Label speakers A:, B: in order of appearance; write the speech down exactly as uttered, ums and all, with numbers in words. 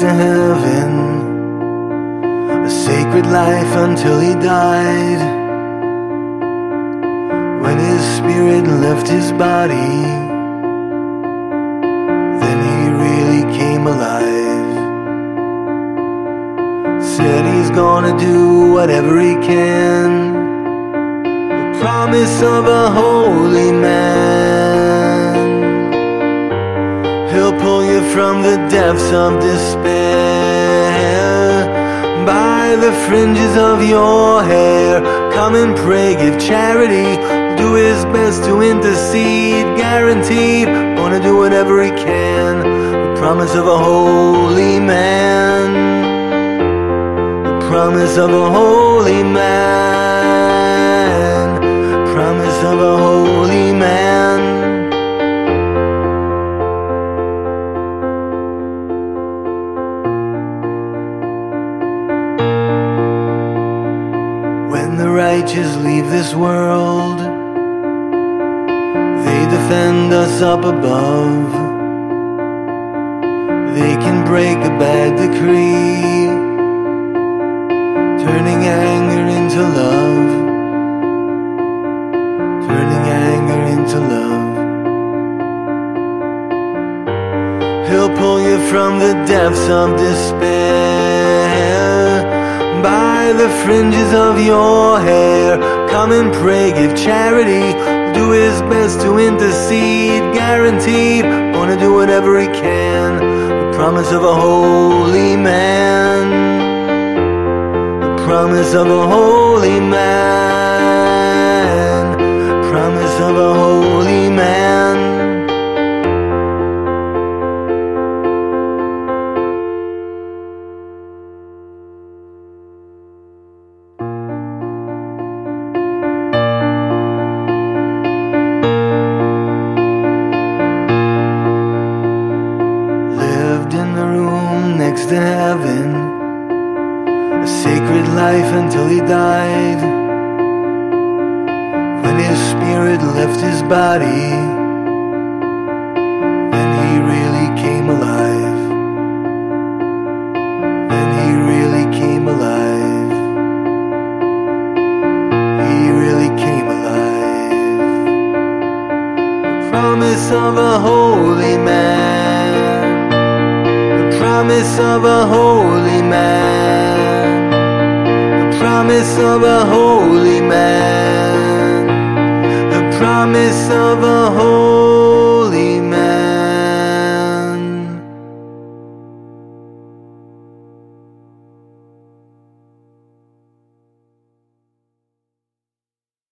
A: to heaven, a sacred life until he died. When his spirit left his body, then he really came alive. Said he's gonna do whatever he can, the promise of a holy man. He'll pull you from the depths of despair by the fringes of your hair. Come and pray, give charity, do his best to intercede. Guaranteed, gonna do whatever he can, the promise of a holy man. The promise of a holy man. Promise of a holy man. When the righteous leave this world, they defend us up above. They can break a bad decree, turning anger into love, turning anger into love. He'll pull you from the depths of despair by the fringes of your hair. Come and pray, give charity, do his best to intercede. Guaranteed, gonna do whatever he can, the promise of a holy man. The promise of a holy man. Promise of a holy man. In the room next to heaven, a sacred life until he died. When his spirit left his body, then he really came alive. Then he really came alive. He really came alive. The promise of a holy man. Promise of a holy man. The promise of a holy man. The promise of a holy